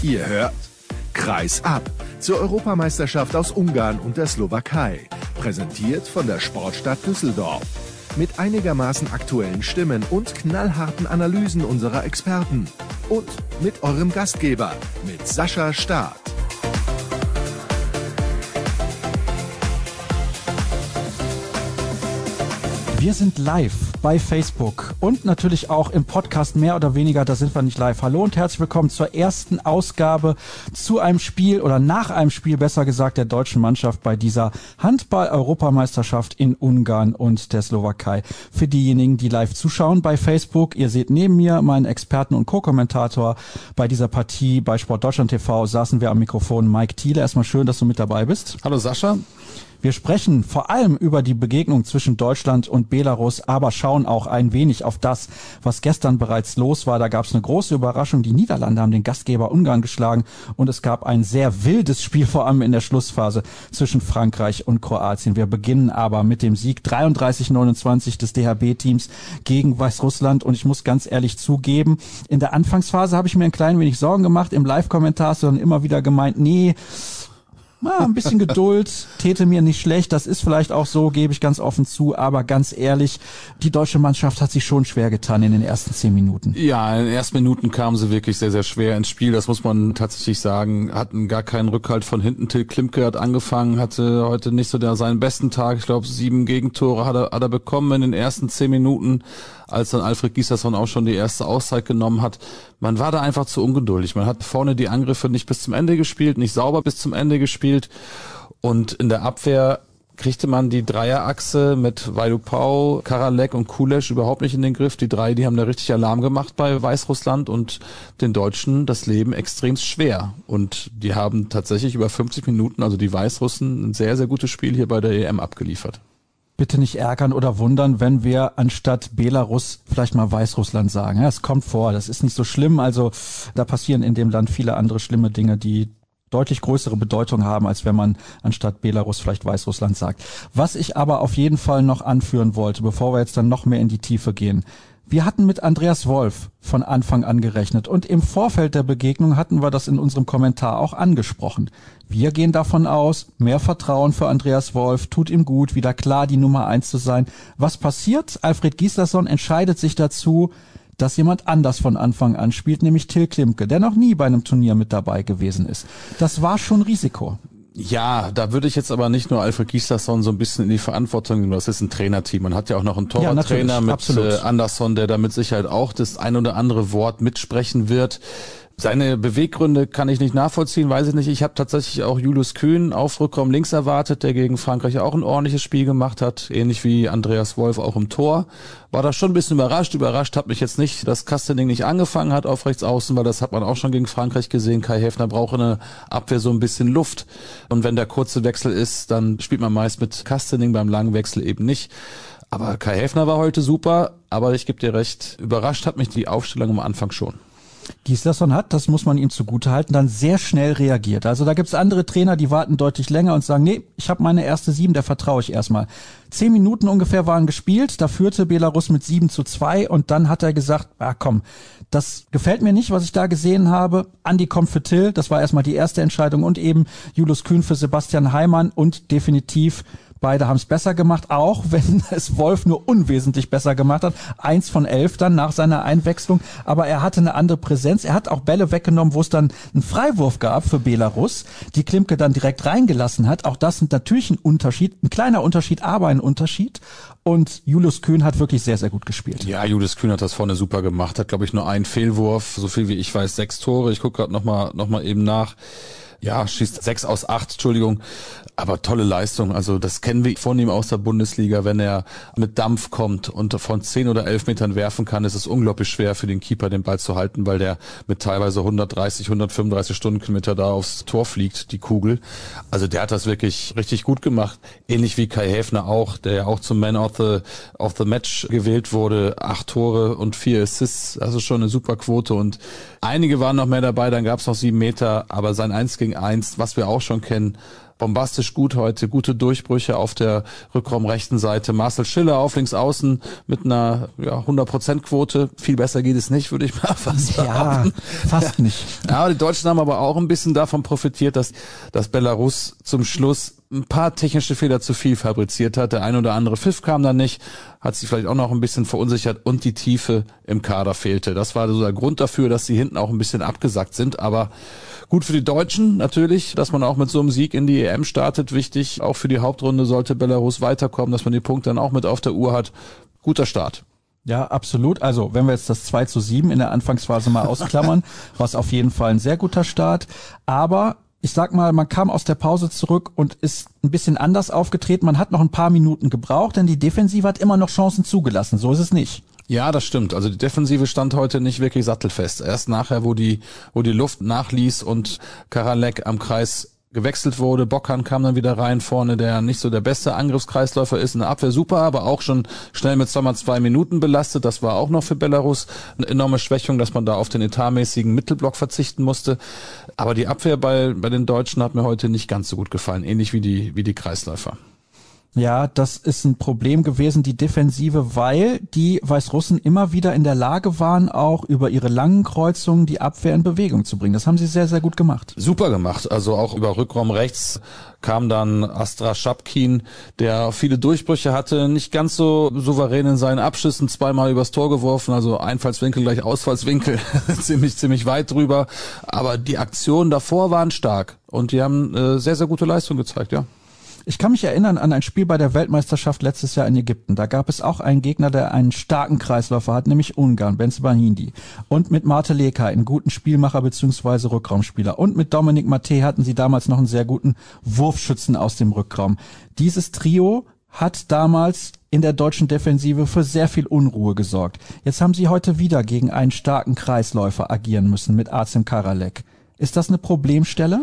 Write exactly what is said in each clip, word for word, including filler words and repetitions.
Ihr hört Kreis ab zur Europameisterschaft aus Ungarn und der Slowakei. Präsentiert von der Sportstadt Düsseldorf. Mit einigermaßen aktuellen Stimmen und knallharten Analysen unserer Experten. Und mit eurem Gastgeber, mit Sascha Staat. Wir sind live bei Facebook und natürlich auch im Podcast mehr oder weniger, da sind wir nicht live. Hallo und herzlich willkommen zur ersten Ausgabe zu einem Spiel oder nach einem Spiel, besser gesagt, der deutschen Mannschaft bei dieser Handball-Europameisterschaft in Ungarn und der Slowakei. Für diejenigen, die live zuschauen bei Facebook, ihr seht neben mir meinen Experten und Co-Kommentator bei dieser Partie bei Sport Deutschland T V, saßen wir am Mikrofon Mike Thiele. Erstmal schön, dass du mit dabei bist. Hallo Sascha. Wir sprechen vor allem über die Begegnung zwischen Deutschland und Belarus, aber schauen auch ein wenig auf das, was gestern bereits los war. Da gab es eine große Überraschung. Die Niederlande haben den Gastgeber Ungarn geschlagen und es gab ein sehr wildes Spiel, vor allem in der Schlussphase zwischen Frankreich und Kroatien. Wir beginnen aber mit dem Sieg dreiunddreißig neunundzwanzig des D H B-Teams gegen Weißrussland und ich muss ganz ehrlich zugeben, in der Anfangsphase habe ich mir ein klein wenig Sorgen gemacht. Im Live-Kommentar hast du dann immer wieder gemeint, nee, Ah, ein bisschen Geduld täte mir nicht schlecht. Das ist vielleicht auch so, gebe ich ganz offen zu. Aber ganz ehrlich, die deutsche Mannschaft hat sich schon schwer getan in den ersten zehn Minuten. Ja, in den ersten Minuten kamen sie wirklich sehr, sehr schwer ins Spiel. Das muss man tatsächlich sagen. Hatten gar keinen Rückhalt von hinten. Till Klimke hat angefangen, hatte heute nicht so der, seinen besten Tag. Ich glaube, sieben Gegentore hat er, hat er bekommen in den ersten zehn Minuten, als dann Alfred Gislason auch schon die erste Auszeit genommen hat. Man war da einfach zu ungeduldig. Man hat vorne die Angriffe nicht bis zum Ende gespielt, nicht sauber bis zum Ende gespielt. Und in der Abwehr kriegte man die Dreierachse mit Vaidupau, Karalek und Kulesch überhaupt nicht in den Griff. Die drei, die haben da richtig Alarm gemacht bei Weißrussland und den Deutschen das Leben extrem schwer. Und die haben tatsächlich über fünfzig Minuten, also die Weißrussen, ein sehr, sehr gutes Spiel hier bei der E M abgeliefert. Bitte nicht ärgern oder wundern, wenn wir anstatt Belarus vielleicht mal Weißrussland sagen. Ja, es kommt vor, das ist nicht so schlimm. Also da passieren in dem Land viele andere schlimme Dinge, die deutlich größere Bedeutung haben, als wenn man anstatt Belarus vielleicht Weißrussland sagt. Was ich aber auf jeden Fall noch anführen wollte, bevor wir jetzt dann noch mehr in die Tiefe gehen. Wir hatten mit Andreas Wolf von Anfang an gerechnet und im Vorfeld der Begegnung hatten wir das in unserem Kommentar auch angesprochen. Wir gehen davon aus, mehr Vertrauen für Andreas Wolf, tut ihm gut, wieder klar die Nummer eins zu sein. Was passiert? Alfred Gislason entscheidet sich dazu, dass jemand anders von Anfang an spielt, nämlich Till Klimke, der noch nie bei einem Turnier mit dabei gewesen ist. Das war schon Risiko. Ja, da würde ich jetzt aber nicht nur Alfred Gislason so ein bisschen in die Verantwortung nehmen. Das ist ein Trainerteam. Man hat ja auch noch einen Torwarttrainer ja, mit absolut. Andersson, der da mit Sicherheit auch das ein oder andere Wort mitsprechen wird. Seine Beweggründe kann ich nicht nachvollziehen, weiß ich nicht. Ich habe tatsächlich auch Julius Kühn auf Rückraum links erwartet, der gegen Frankreich auch ein ordentliches Spiel gemacht hat, ähnlich wie Andreas Wolf auch im Tor. War da schon ein bisschen überrascht. Überrascht hat mich jetzt nicht, dass Kastening nicht angefangen hat auf rechts außen, weil das hat man auch schon gegen Frankreich gesehen. Kai Häfner braucht in der Abwehr so ein bisschen Luft. Und wenn der kurze Wechsel ist, dann spielt man meist mit Kastening, beim langen Wechsel eben nicht. Aber Kai Häfner war heute super, aber ich gebe dir recht, überrascht hat mich die Aufstellung am Anfang schon. Gislason hat, das muss man ihm zugutehalten, dann sehr schnell reagiert. Also da gibt's andere Trainer, die warten deutlich länger und sagen, nee, ich habe meine erste sieben, der vertraue ich erstmal. Zehn Minuten ungefähr waren gespielt, da führte Belarus mit sieben zu zwei und dann hat er gesagt, ah komm, das gefällt mir nicht, was ich da gesehen habe. Andi kommt für Till, das war erstmal die erste Entscheidung und eben Julius Kühn für Sebastian Heimann und definitiv beide haben es besser gemacht, auch wenn es Wolf nur unwesentlich besser gemacht hat. Eins von elf dann nach seiner Einwechslung. Aber er hatte eine andere Präsenz. Er hat auch Bälle weggenommen, wo es dann einen Freiwurf gab für Belarus, die Klimke dann direkt reingelassen hat. Auch das ist natürlich ein Unterschied, ein kleiner Unterschied, aber ein Unterschied. Und Julius Kühn hat wirklich sehr, sehr gut gespielt. Ja, Julius Kühn hat das vorne super gemacht. Hat, glaube ich, nur einen Fehlwurf. So viel wie ich weiß, sechs Tore. Ich gucke gerade nochmal noch mal eben nach. Ja, schießt sechs aus acht, Entschuldigung. Aber tolle Leistung. Also das kennen wir von ihm aus der Bundesliga. Wenn er mit Dampf kommt und von zehn oder elf Metern werfen kann, ist es unglaublich schwer für den Keeper, den Ball zu halten, weil der mit teilweise hundertdreißig, hundertfünfunddreißig Stundenkilometer da aufs Tor fliegt, die Kugel. Also der hat das wirklich richtig gut gemacht. Ähnlich wie Kai Häfner auch, der ja auch zum Man of the, of the Match gewählt wurde. Acht Tore und vier Assists. Also schon eine super Quote. Und einige waren noch mehr dabei. Dann gab es noch sieben Meter. Aber sein eins gegen gegen eins, was wir auch schon kennen. Bombastisch gut heute, gute Durchbrüche auf der Rückraumrechten Seite. Marcel Schiller auf links außen mit einer ja, hundert Prozent Quote. Viel besser geht es nicht, würde ich mal fast sagen. Ja, fast nicht. Ja, die Deutschen haben aber auch ein bisschen davon profitiert, dass, dass Belarus zum Schluss ein paar technische Fehler zu viel fabriziert hat. Der ein oder andere Pfiff kam dann nicht, hat sich vielleicht auch noch ein bisschen verunsichert und die Tiefe im Kader fehlte. Das war so der Grund dafür, dass sie hinten auch ein bisschen abgesackt sind. Aber gut für die Deutschen natürlich, dass man auch mit so einem Sieg in die E M startet. Wichtig, auch für die Hauptrunde sollte Belarus weiterkommen, dass man die Punkte dann auch mit auf der Uhr hat. Guter Start. Ja, absolut. Also, wenn wir jetzt das zwei zu sieben in der Anfangsphase mal ausklammern, war es auf jeden Fall ein sehr guter Start. Aber ich sag mal, man kam aus der Pause zurück und ist ein bisschen anders aufgetreten. Man hat noch ein paar Minuten gebraucht, denn die Defensive hat immer noch Chancen zugelassen. So ist es nicht. Ja, das stimmt. Also die Defensive stand heute nicht wirklich sattelfest. Erst nachher, wo die, wo die Luft nachließ und Karalek am Kreis gewechselt wurde. Bockan kam dann wieder rein vorne, der nicht so der beste Angriffskreisläufer ist. In der Abwehr super, aber auch schon schnell mit zweimal zwei Minuten belastet. Das war auch noch für Belarus eine enorme Schwächung, dass man da auf den etatmäßigen Mittelblock verzichten musste. Aber die Abwehr bei, bei den Deutschen hat mir heute nicht ganz so gut gefallen. Ähnlich wie die, wie die Kreisläufer. Ja, das ist ein Problem gewesen, die Defensive, weil die Weißrussen immer wieder in der Lage waren, auch über ihre langen Kreuzungen die Abwehr in Bewegung zu bringen. Das haben sie sehr, sehr gut gemacht. Super gemacht. Also auch über Rückraum rechts kam dann Astra Schapkin, der viele Durchbrüche hatte, nicht ganz so souverän in seinen Abschüssen, zweimal übers Tor geworfen, also Einfallswinkel gleich Ausfallswinkel, ziemlich, ziemlich weit drüber. Aber die Aktionen davor waren stark und die haben äh, sehr, sehr gute Leistung gezeigt, ja. Ich kann mich erinnern an ein Spiel bei der Weltmeisterschaft letztes Jahr in Ägypten. Da gab es auch einen Gegner, der einen starken Kreisläufer hat, nämlich Ungarn, Benzebahindi. Und mit Marte Leka, einen guten Spielmacher bzw. Rückraumspieler. Und mit Dominik Maté hatten sie damals noch einen sehr guten Wurfschützen aus dem Rückraum. Dieses Trio hat damals in der deutschen Defensive für sehr viel Unruhe gesorgt. Jetzt haben sie heute wieder gegen einen starken Kreisläufer agieren müssen mit Acem Karalek. Ist das eine Problemstelle?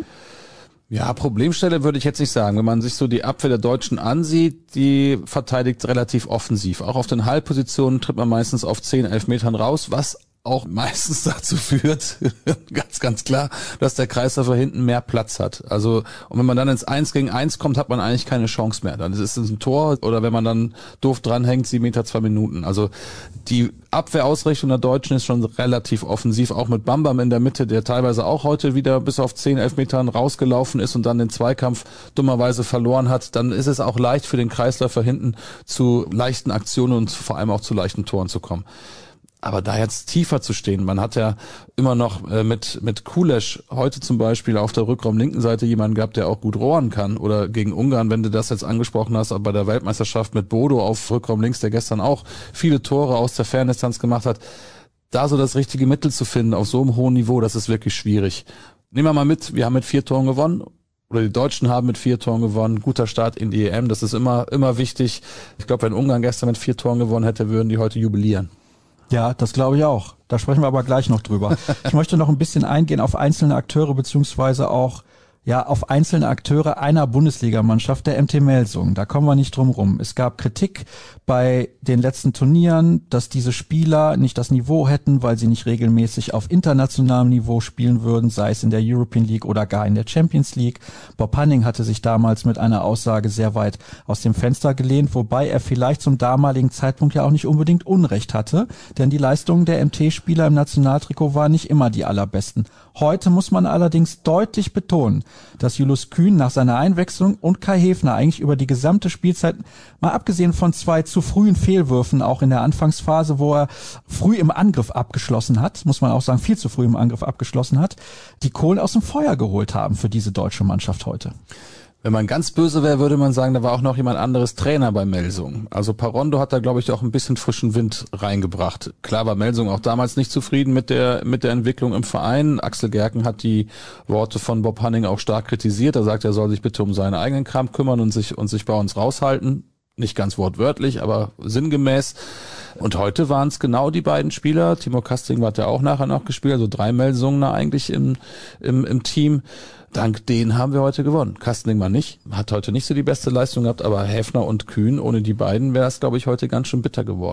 Ja, Problemstelle würde ich jetzt nicht sagen. Wenn man sich so die Abwehr der Deutschen ansieht, die verteidigt relativ offensiv. Auch auf den Halbpositionen tritt man meistens auf zehn, elf Metern raus, was auch meistens dazu führt, ganz, ganz klar, dass der Kreisläufer hinten mehr Platz hat. Also, und wenn man dann ins eins gegen eins kommt, hat man eigentlich keine Chance mehr. Dann ist es ein Tor oder wenn man dann doof dranhängt, sieben Meter, zwei Minuten. Also, die Abwehrausrichtung der Deutschen ist schon relativ offensiv, auch mit Bambam in der Mitte, der teilweise auch heute wieder bis auf zehn, elf Metern rausgelaufen ist und dann den Zweikampf dummerweise verloren hat. Dann ist es auch leicht für den Kreisläufer hinten zu leichten Aktionen und vor allem auch zu leichten Toren zu kommen. Aber da jetzt tiefer zu stehen, man hat ja immer noch äh, mit mit Kulesch heute zum Beispiel auf der Rückraum-linken Seite jemanden gehabt, der auch gut rohren kann. Oder gegen Ungarn, wenn du das jetzt angesprochen hast, aber bei der Weltmeisterschaft mit Bodo auf Rückraum links, der gestern auch viele Tore aus der Ferndistanz gemacht hat. Da so das richtige Mittel zu finden auf so einem hohen Niveau, das ist wirklich schwierig. Nehmen wir mal mit, wir haben mit vier Toren gewonnen. Oder die Deutschen haben mit vier Toren gewonnen. Guter Start in die E M, das ist immer immer wichtig. Ich glaube, wenn Ungarn gestern mit vier Toren gewonnen hätte, würden die heute jubilieren. Ja, das glaube ich auch. Da sprechen wir aber gleich noch drüber. Ich möchte noch ein bisschen eingehen auf einzelne Akteure beziehungsweise auch ja auf einzelne Akteure einer Bundesligamannschaft, der M T Melsungen. Da kommen wir nicht drum rum. Es gab Kritik bei den letzten Turnieren, dass diese Spieler nicht das Niveau hätten, weil sie nicht regelmäßig auf internationalem Niveau spielen würden, sei es in der European League oder gar in der Champions League. Bob Hanning hatte sich damals mit einer Aussage sehr weit aus dem Fenster gelehnt, wobei er vielleicht zum damaligen Zeitpunkt ja auch nicht unbedingt Unrecht hatte, denn die Leistungen der M T-Spieler im Nationaltrikot waren nicht immer die allerbesten. Heute muss man allerdings deutlich betonen, dass Julius Kühn nach seiner Einwechslung und Kai Häfner eigentlich über die gesamte Spielzeit, mal abgesehen von zwei zu frühen Fehlwürfen, auch in der Anfangsphase, wo er früh im Angriff abgeschlossen hat, muss man auch sagen, viel zu früh im Angriff abgeschlossen hat, die Kohlen aus dem Feuer geholt haben für diese deutsche Mannschaft heute. Wenn man ganz böse wäre, würde man sagen, da war auch noch jemand anderes Trainer bei Melsungen. Also Parondo hat da, glaube ich, auch ein bisschen frischen Wind reingebracht. Klar war Melsungen auch damals nicht zufrieden mit der mit der Entwicklung im Verein. Axel Gerken hat die Worte von Bob Hanning auch stark kritisiert. Er sagt, er soll sich bitte um seinen eigenen Kram kümmern und sich und sich bei uns raushalten. Nicht ganz wortwörtlich, aber sinngemäß. Und heute waren es genau die beiden Spieler. Timo Kastling hat ja auch nachher noch gespielt, also drei Melsungen eigentlich im, im, im Team. Dank denen haben wir heute gewonnen. Kastling mal nicht, hat heute nicht so die beste Leistung gehabt, aber Häfner und Kühn, ohne die beiden wäre es, glaube ich, heute ganz schön bitter geworden.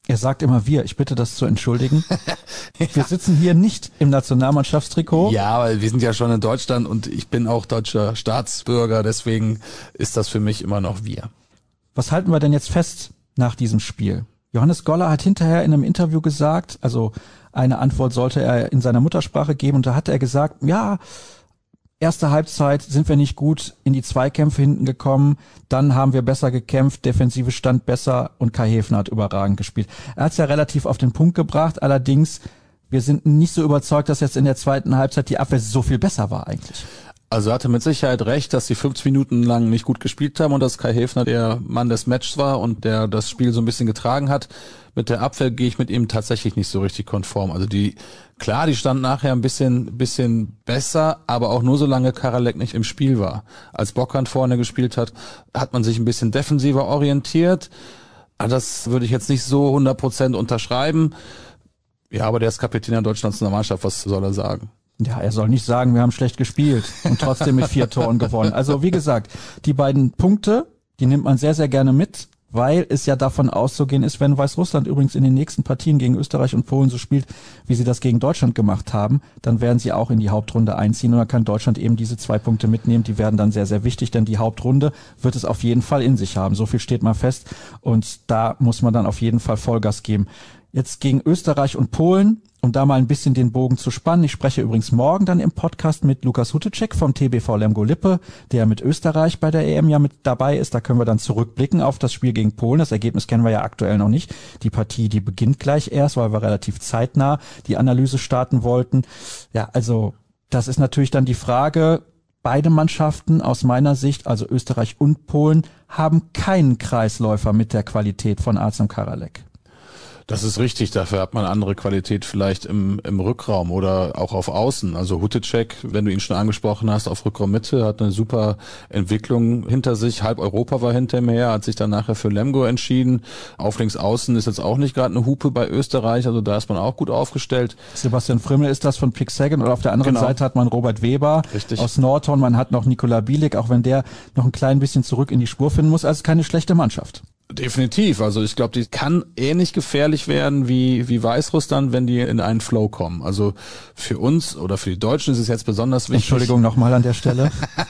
Er sagt immer wir, ich bitte das zu entschuldigen. ja. Wir sitzen hier nicht im Nationalmannschaftstrikot. Ja, aber wir sind ja schon in Deutschland und ich bin auch deutscher Staatsbürger, deswegen ist das für mich immer noch wir. Was halten wir denn jetzt fest nach diesem Spiel? Johannes Goller hat hinterher in einem Interview gesagt, also eine Antwort sollte er in seiner Muttersprache geben und da hat er gesagt, ja, erste Halbzeit sind wir nicht gut in die Zweikämpfe hinten gekommen, dann haben wir besser gekämpft, Defensive stand besser und Kai Häfner hat überragend gespielt. Er hat es ja relativ auf den Punkt gebracht, allerdings, wir sind nicht so überzeugt, dass jetzt in der zweiten Halbzeit die Abwehr so viel besser war eigentlich. Also er hatte mit Sicherheit recht, dass sie fünfzig Minuten lang nicht gut gespielt haben und dass Kai Häfner der Mann des Matches war und der das Spiel so ein bisschen getragen hat. Mit der Abwehr gehe ich mit ihm tatsächlich nicht so richtig konform. Also die, klar, die stand nachher ein bisschen, bisschen besser, aber auch nur solange Karalek nicht im Spiel war. Als Bockhand vorne gespielt hat, hat man sich ein bisschen defensiver orientiert. Das würde ich jetzt nicht so hundert Prozent unterschreiben. Ja, aber der ist Kapitän der deutschen Nationalmannschaft, was soll er sagen? Ja, er soll nicht sagen, wir haben schlecht gespielt und trotzdem mit vier Toren gewonnen. Also wie gesagt, die beiden Punkte, die nimmt man sehr, sehr gerne mit, weil es ja davon auszugehen ist, wenn Weißrussland übrigens in den nächsten Partien gegen Österreich und Polen so spielt, wie sie das gegen Deutschland gemacht haben, dann werden sie auch in die Hauptrunde einziehen und dann kann Deutschland eben diese zwei Punkte mitnehmen. Die werden dann sehr, sehr wichtig, denn die Hauptrunde wird es auf jeden Fall in sich haben. So viel steht mal fest und da muss man dann auf jeden Fall Vollgas geben. Jetzt gegen Österreich und Polen, um da mal ein bisschen den Bogen zu spannen. Ich spreche übrigens morgen dann im Podcast mit Lukas Hutecek vom T B V Lemgo-Lippe, der mit Österreich bei der E M ja mit dabei ist. Da können wir dann zurückblicken auf das Spiel gegen Polen. Das Ergebnis kennen wir ja aktuell noch nicht. Die Partie, die beginnt gleich erst, weil wir relativ zeitnah die Analyse starten wollten. Ja, also das ist natürlich dann die Frage, beide Mannschaften aus meiner Sicht, also Österreich und Polen, haben keinen Kreisläufer mit der Qualität von Artem Karalek. Das ist richtig, dafür hat man andere Qualität vielleicht im, im Rückraum oder auch auf Außen. Also Hutecek, wenn du ihn schon angesprochen hast, auf Rückraummitte, hat eine super Entwicklung hinter sich. Halb Europa war hinter ihm her, hat sich dann nachher für Lemgo entschieden. Auf links außen ist jetzt auch nicht gerade eine Hupe bei Österreich, also da ist man auch gut aufgestellt. Sebastian Frimmel ist das von Pick Sagan und auf der anderen genau. Seite hat man Robert Weber richtig. Aus Nordhorn, man hat noch Nikola Bielik, auch wenn der noch ein klein bisschen zurück in die Spur finden muss, also keine schlechte Mannschaft. Definitiv. Also ich glaube, die kann ähnlich gefährlich werden wie wie Weißrussland, wenn die in einen Flow kommen. Also für uns oder für die Deutschen ist es jetzt besonders wichtig. Entschuldigung nochmal an der Stelle.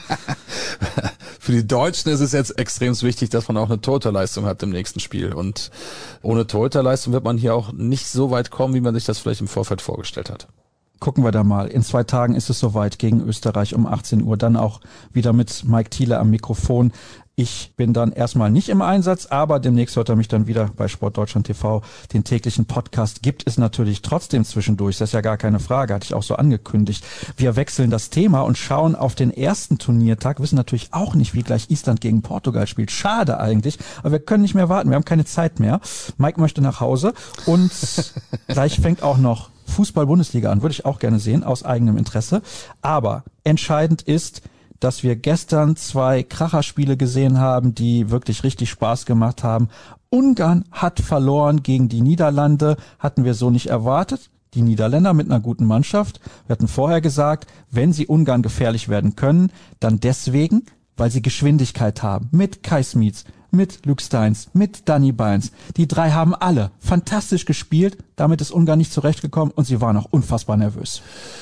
Für die Deutschen ist es jetzt extrem wichtig, dass man auch eine Torhüterleistung hat im nächsten Spiel. Und ohne Torhüterleistung wird man hier auch nicht so weit kommen, wie man sich das vielleicht im Vorfeld vorgestellt hat. Gucken wir da mal. In zwei Tagen ist es soweit gegen Österreich um achtzehn Uhr. Dann auch wieder mit Mike Thiele am Mikrofon. Ich bin dann erstmal nicht im Einsatz, aber demnächst hört er mich dann wieder bei Sportdeutschland T V. Den täglichen Podcast gibt es natürlich trotzdem zwischendurch. Das ist ja gar keine Frage, hatte ich auch so angekündigt. Wir wechseln das Thema und schauen auf den ersten Turniertag. Wissen natürlich auch nicht, wie gleich Island gegen Portugal spielt. Schade eigentlich, aber wir können nicht mehr warten. Wir haben keine Zeit mehr. Mike möchte nach Hause und gleich fängt auch noch Fußball-Bundesliga an. Würde ich auch gerne sehen, aus eigenem Interesse. Aber entscheidend ist, dass wir gestern zwei Kracherspiele gesehen haben, die wirklich richtig Spaß gemacht haben. Ungarn hat verloren gegen die Niederlande, hatten wir so nicht erwartet. Die Niederländer mit einer guten Mannschaft. Wir hatten vorher gesagt, wenn sie Ungarn gefährlich werden können, dann deswegen, weil sie Geschwindigkeit haben. Mit Kai Smits, mit Luke Steins, mit Danny Bynes. Die drei haben alle fantastisch gespielt. Damit ist Ungarn nicht zurechtgekommen und sie waren auch unfassbar nervös.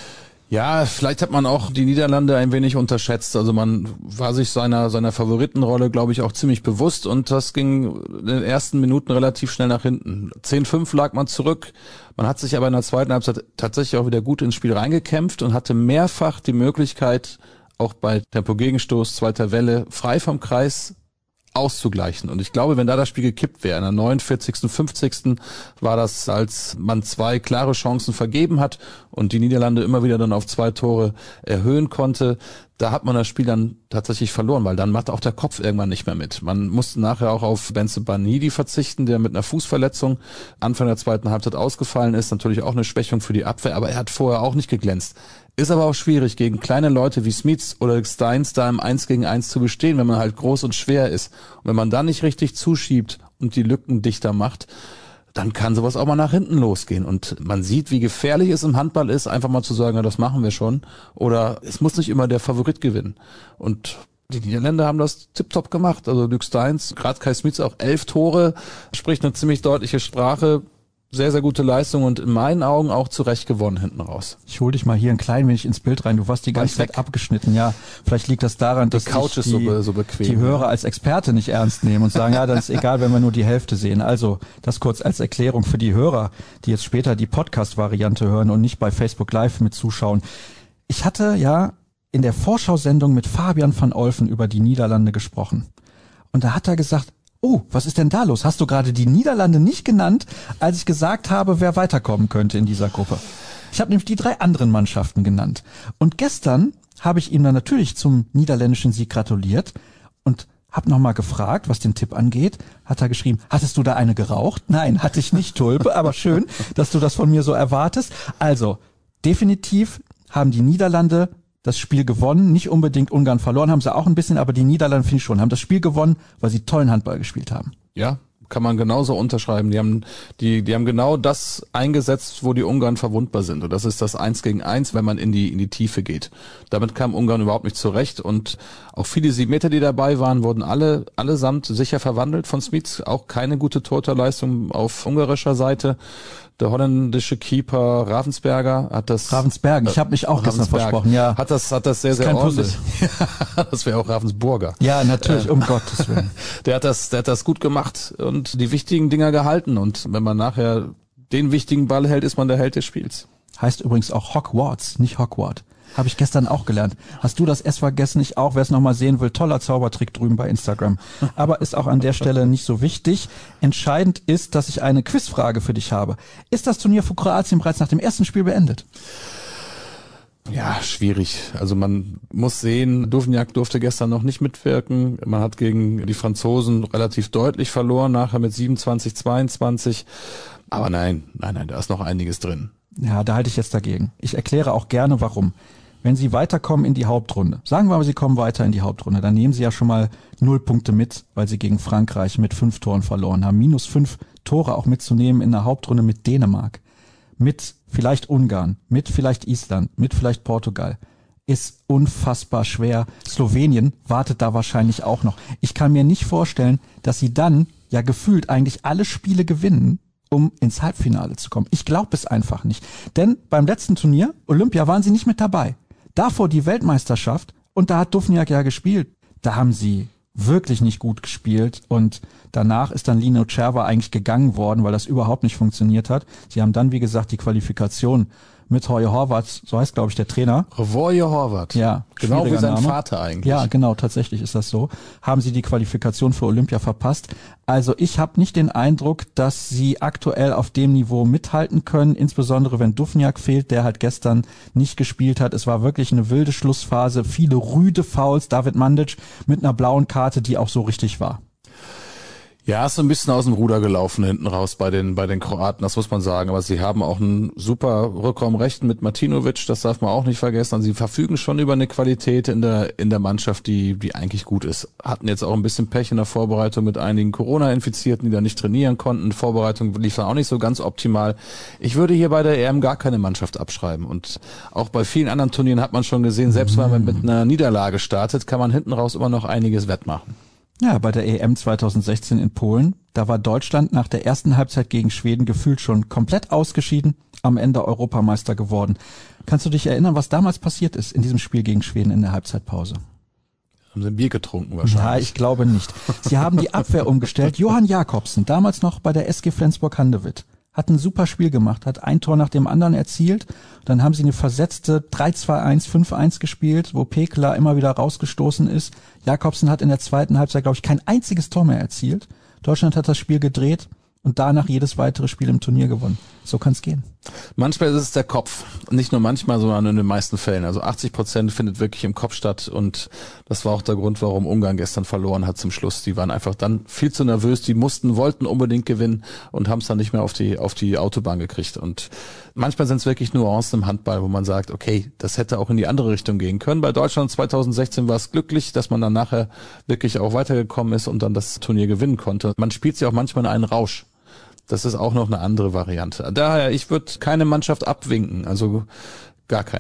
Ja, vielleicht hat man auch die Niederlande ein wenig unterschätzt. Also man war sich seiner seiner Favoritenrolle, glaube ich, auch ziemlich bewusst und das ging in den ersten Minuten relativ schnell nach hinten. zehn fünf lag man zurück. Man hat sich aber in der zweiten Halbzeit tatsächlich auch wieder gut ins Spiel reingekämpft und hatte mehrfach die Möglichkeit, auch bei Tempo-Gegenstoß, zweiter Welle, frei vom Kreis auszugleichen. Und ich glaube, wenn da das Spiel gekippt wäre, in der neunundvierzigsten, fünfzigsten war das, als man zwei klare Chancen vergeben hat und die Niederlande immer wieder dann auf zwei Tore erhöhen konnte, da hat man das Spiel dann tatsächlich verloren, weil dann macht auch der Kopf irgendwann nicht mehr mit. Man musste nachher auch auf Bensebaini verzichten, der mit einer Fußverletzung Anfang der zweiten Halbzeit ausgefallen ist. Natürlich auch eine Schwächung für die Abwehr, aber er hat vorher auch nicht geglänzt. Ist aber auch schwierig, gegen kleine Leute wie Smits oder Steins da im eins gegen eins zu bestehen, wenn man halt groß und schwer ist. Und wenn man dann nicht richtig zuschiebt und die Lücken dichter macht, dann kann sowas auch mal nach hinten losgehen. Und man sieht, wie gefährlich es im Handball ist, einfach mal zu sagen, ja, das machen wir schon. Oder es muss nicht immer der Favorit gewinnen. Und die Niederländer haben das tipptopp gemacht. Also Luc Steins, gerade Kai Smits auch elf Tore, spricht eine ziemlich deutliche Sprache. Sehr, sehr gute Leistung und in meinen Augen auch zu Recht gewonnen hinten raus. Ich hole dich mal hier ein klein wenig ins Bild rein. Du warst die ganze Zeit abgeschnitten. Ja, vielleicht liegt das daran, dass die Couch ist die, so, so bequem, die Hörer als Experte nicht ernst nehmen und sagen, ja, dann ist egal, wenn wir nur die Hälfte sehen. Also das kurz als Erklärung für die Hörer, die jetzt später die Podcast-Variante hören und nicht bei Facebook Live mit zuschauen. Ich hatte ja in der Vorschau-Sendung mit Fabian van Olfen über die Niederlande gesprochen. Und da hat er gesagt, oh, was ist denn da los? Hast du gerade die Niederlande nicht genannt, als ich gesagt habe, wer weiterkommen könnte in dieser Gruppe? Ich habe nämlich die drei anderen Mannschaften genannt. Und gestern habe ich ihm dann natürlich zum niederländischen Sieg gratuliert und habe nochmal gefragt, was den Tipp angeht. Hat er geschrieben, hattest du da eine geraucht? Nein, hatte ich nicht, Tulpe, aber schön, dass du das von mir so erwartest. Also, definitiv haben die Niederlande das Spiel gewonnen, nicht unbedingt Ungarn verloren, haben sie auch ein bisschen, aber die Niederlande finde ich schon, haben das Spiel gewonnen, weil sie tollen Handball gespielt haben. Ja, kann man genauso unterschreiben. Die haben, die, die haben genau das eingesetzt, wo die Ungarn verwundbar sind. Und das ist das Eins gegen Eins, wenn man in die, in die Tiefe geht. Damit kam Ungarn überhaupt nicht zurecht. Und auch viele sieben Meter, die dabei waren, wurden alle, allesamt sicher verwandelt von Smits. Auch keine gute Torhüterleistung auf ungarischer Seite. Der holländische Keeper Ravensberger hat das. Ravensbergen, ich habe mich auch gestern versprochen, ja. Hat das, hat das sehr, sehr ordentlich. Ja, das wäre auch Ravensburger. Ja, natürlich, um Gottes Willen. Der hat das, der hat das gut gemacht und die wichtigen Dinger gehalten. Und wenn man nachher den wichtigen Ball hält, ist man der Held des Spiels. Heißt übrigens auch Hogwarts, nicht Hogwarts. Habe ich gestern auch gelernt. Hast du das S vergessen? Ich auch. Wer es nochmal sehen will, toller Zaubertrick drüben bei Instagram. Aber ist auch an der Stelle nicht so wichtig. Entscheidend ist, dass ich eine Quizfrage für dich habe. Ist das Turnier für Kroatien bereits nach dem ersten Spiel beendet? Ja, schwierig. Also man muss sehen, Duvnjak durfte gestern noch nicht mitwirken. Man hat gegen die Franzosen relativ deutlich verloren, nachher mit siebenundzwanzig zweiundzwanzig. Aber nein, nein, nein, da ist noch einiges drin. Ja, da halte ich jetzt dagegen. Ich erkläre auch gerne, warum. Wenn Sie weiterkommen in die Hauptrunde, sagen wir mal, Sie kommen weiter in die Hauptrunde, dann nehmen Sie ja schon mal null Punkte mit, weil Sie gegen Frankreich mit fünf Toren verloren haben. Minus fünf Tore auch mitzunehmen in der Hauptrunde mit Dänemark, mit vielleicht Ungarn, mit vielleicht Island, mit vielleicht Portugal, ist unfassbar schwer. Slowenien wartet da wahrscheinlich auch noch. Ich kann mir nicht vorstellen, dass Sie dann ja gefühlt eigentlich alle Spiele gewinnen, um ins Halbfinale zu kommen. Ich glaube es einfach nicht. Denn beim letzten Turnier, Olympia, waren Sie nicht mit dabei. Davor die Weltmeisterschaft und da hat Duvnjak ja gespielt. Da haben sie wirklich nicht gut gespielt und danach ist dann Lino Cerva eigentlich gegangen worden, weil das überhaupt nicht funktioniert hat. Sie haben dann, wie gesagt, die Qualifikation mit Hoje Horvath, so heißt, glaube ich, der Trainer. Hoje Horvath. Ja. Genau wie sein Name. Vater eigentlich. Ja, genau, tatsächlich ist das so. Haben sie die Qualifikation für Olympia verpasst. Also ich habe nicht den Eindruck, dass sie aktuell auf dem Niveau mithalten können, insbesondere wenn Duvnjak fehlt, der halt gestern nicht gespielt hat. Es war wirklich eine wilde Schlussphase, viele rüde Fouls, David Mandic mit einer blauen Karte, die auch so richtig war. Ja, ist so ein bisschen aus dem Ruder gelaufen hinten raus bei den bei den Kroaten, das muss man sagen. Aber sie haben auch ein super Rückraumrecht mit Martinovic, das darf man auch nicht vergessen. Also sie verfügen schon über eine Qualität in der in der Mannschaft, die die eigentlich gut ist. Hatten jetzt auch ein bisschen Pech in der Vorbereitung mit einigen Corona-Infizierten, die da nicht trainieren konnten. Die Vorbereitung lief dann auch nicht so ganz optimal. Ich würde hier bei der E M gar keine Mannschaft abschreiben. Und auch bei vielen anderen Turnieren hat man schon gesehen, selbst wenn man mit einer Niederlage startet, kann man hinten raus immer noch einiges wettmachen. Ja, bei der E M zweitausendsechzehn in Polen, da war Deutschland nach der ersten Halbzeit gegen Schweden gefühlt schon komplett ausgeschieden, am Ende Europameister geworden. Kannst du dich erinnern, was damals passiert ist in diesem Spiel gegen Schweden in der Halbzeitpause? Haben sie ein Bier getrunken wahrscheinlich? Ja, ich glaube nicht. Sie haben die Abwehr umgestellt. Johann Jakobsen, damals noch bei der S G Flensburg-Handewitt, hat ein super Spiel gemacht, hat ein Tor nach dem anderen erzielt. Dann haben sie eine versetzte drei zwei eins, fünf eins gespielt, wo Pekla immer wieder rausgestoßen ist. Jakobsen hat in der zweiten Halbzeit, glaube ich, kein einziges Tor mehr erzielt. Deutschland hat das Spiel gedreht und danach jedes weitere Spiel im Turnier gewonnen. So kann es gehen. Manchmal ist es der Kopf. Nicht nur manchmal, sondern in den meisten Fällen. Also achtzig Prozent findet wirklich im Kopf statt. Und das war auch der Grund, warum Ungarn gestern verloren hat zum Schluss. Die waren einfach dann viel zu nervös. Die mussten, wollten unbedingt gewinnen und haben es dann nicht mehr auf die, auf die Autobahn gekriegt. Und manchmal sind es wirklich Nuancen im Handball, wo man sagt, okay, das hätte auch in die andere Richtung gehen können. Bei Deutschland zweitausendsechzehn war es glücklich, dass man dann nachher wirklich auch weitergekommen ist und dann das Turnier gewinnen konnte. Man spielt sich auch manchmal in einen Rausch. Das ist auch noch eine andere Variante. Daher, ich würde keine Mannschaft abwinken, also gar keine.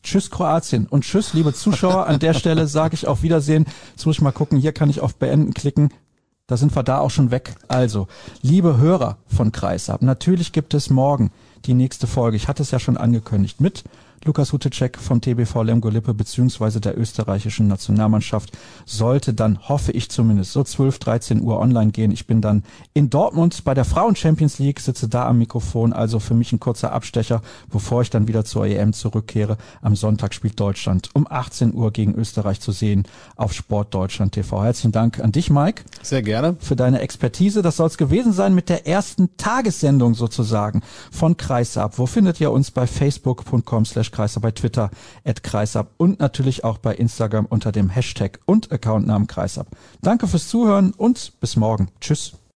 Tschüss Kroatien und tschüss liebe Zuschauer. An der Stelle sage ich auf Wiedersehen. Jetzt muss ich mal gucken, hier kann ich auf Beenden klicken. Da sind wir da auch schon weg. Also, liebe Hörer von Kreisab, natürlich gibt es morgen die nächste Folge. Ich hatte es ja schon angekündigt mit Lukas Hutecek vom T B V Lemgo-Lippe beziehungsweise der österreichischen Nationalmannschaft. Sollte dann, hoffe ich zumindest, so zwölf, dreizehn Uhr online gehen. Ich bin dann in Dortmund bei der Frauen-Champions League, sitze da am Mikrofon. Also für mich ein kurzer Abstecher, bevor ich dann wieder zur E M zurückkehre. Am Sonntag spielt Deutschland um achtzehn Uhr gegen Österreich zu sehen auf Sportdeutschland T V. Herzlichen Dank an dich, Mike. Sehr gerne. Für deine Expertise. Das soll es gewesen sein mit der ersten Tagessendung sozusagen von Kreisab. Wo findet ihr uns? Bei facebook punkt com slash Kreisab, bei Twitter at Kreisab und natürlich auch bei Instagram unter dem Hashtag und Accountnamen Kreisab. Danke fürs Zuhören und bis morgen. Tschüss.